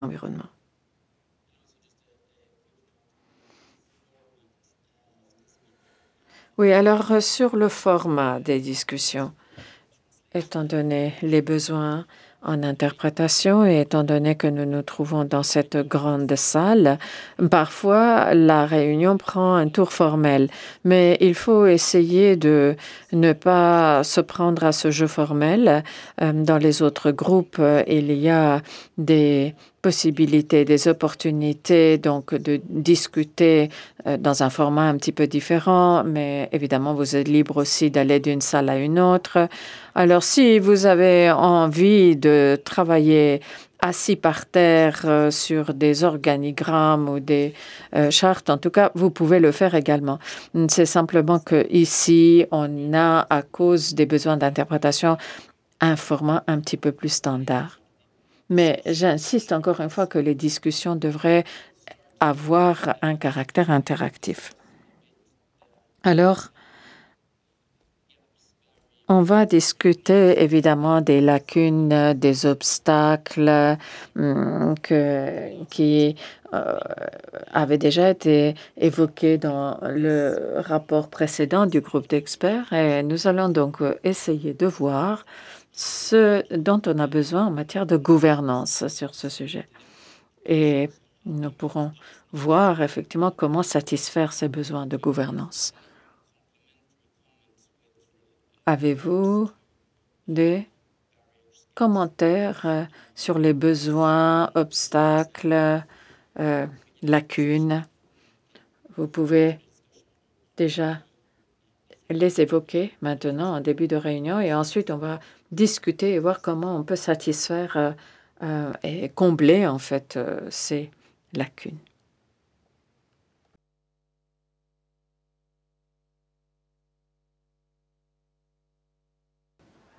environnement. Oui, alors sur le format des discussions, étant donné les besoins en interprétation et étant donné que nous nous trouvons dans cette grande salle, parfois la réunion prend un tour formel, mais il faut essayer de ne pas se prendre à ce jeu formel. Dans les autres groupes, il y a des possibilités, des opportunités donc de discuter dans un format un petit peu différent, mais évidemment vous êtes libre aussi d'aller d'une salle à une autre. Alors, si vous avez envie de travailler assis par terre sur des organigrammes ou des chartes, en tout cas, vous pouvez le faire également. C'est simplement que ici, on a, à cause des besoins d'interprétation, un format un petit peu plus standard. Mais j'insiste encore une fois que les discussions devraient avoir un caractère interactif. Alors, on va discuter évidemment des lacunes, des obstacles qui avaient déjà été évoqués dans le rapport précédent du groupe d'experts. Et nous allons donc essayer de voir ce dont on a besoin en matière de gouvernance sur ce sujet. Et nous pourrons voir effectivement comment satisfaire ces besoins de gouvernance. Avez-vous des commentaires sur les besoins, obstacles, lacunes? Vous pouvez déjà les évoquer maintenant en début de réunion et ensuite on va discuter et voir comment on peut satisfaire et combler en fait ces lacunes.